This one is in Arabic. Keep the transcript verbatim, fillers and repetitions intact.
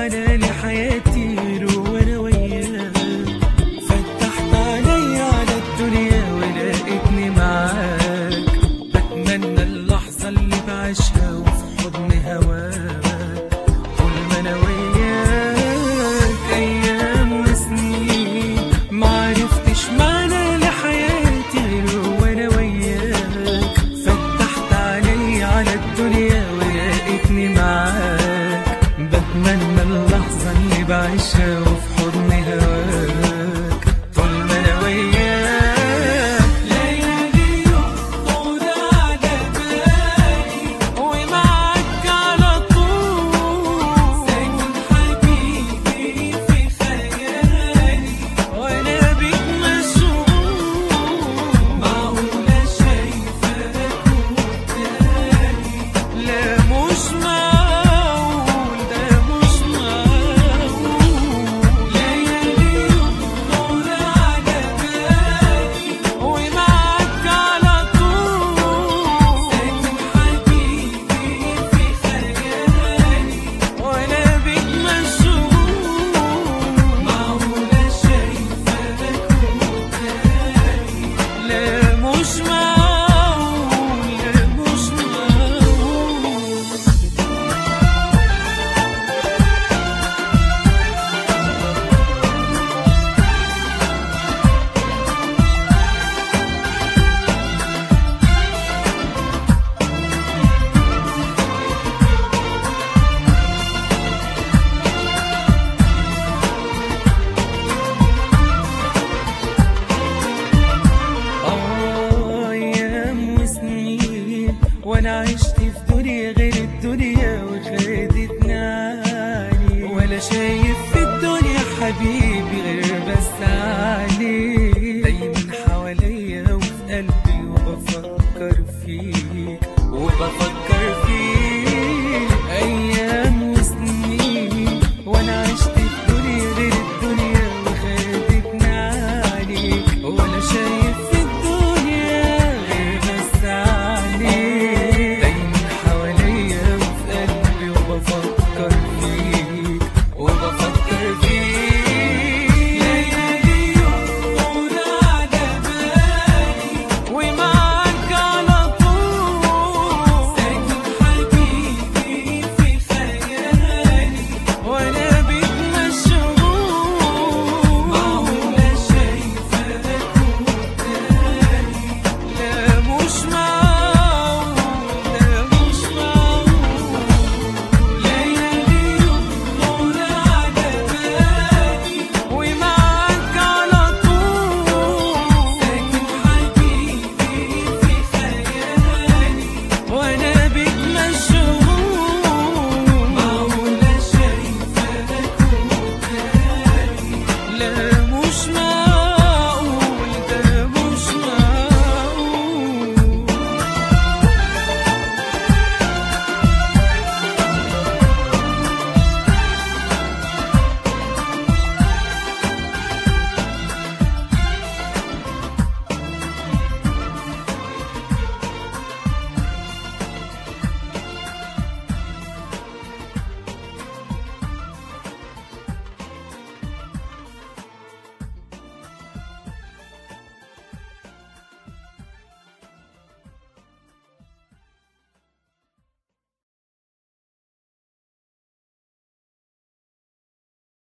معنى لحياتي وانا وياك. فتحت علي على الدنيا ولقيتني معاك، بتمنى اللحظة اللي بعيشها وفي حضن هواك طول ما انا وياك. ايام وسنين معرفتش معنى لحياتي غير وانا وياك. فتحت علي على الدنيا ولقيتني معاك، بتمنى اللحظة اللي بعيشها وفي حضن هواك طول ما انا وياك. ليالي يخطر على بالي ومعاك على طول، ساكن حبيبي في خيالي وانا بيك مشغول. معقولة شايفاك قدامي، لا مش معقول ده مش معقول. ليالي يخطر على بالي ومعاك على طول، ساكن حبيبي في خيالي وانا بيك مشغول. معقولة شايفاك قدامي، لا مش معقول لا مش معقول. آه، أيام وسنين وأنا عشت في دنيا غير الدنيا وخدتني علي، ولا شايف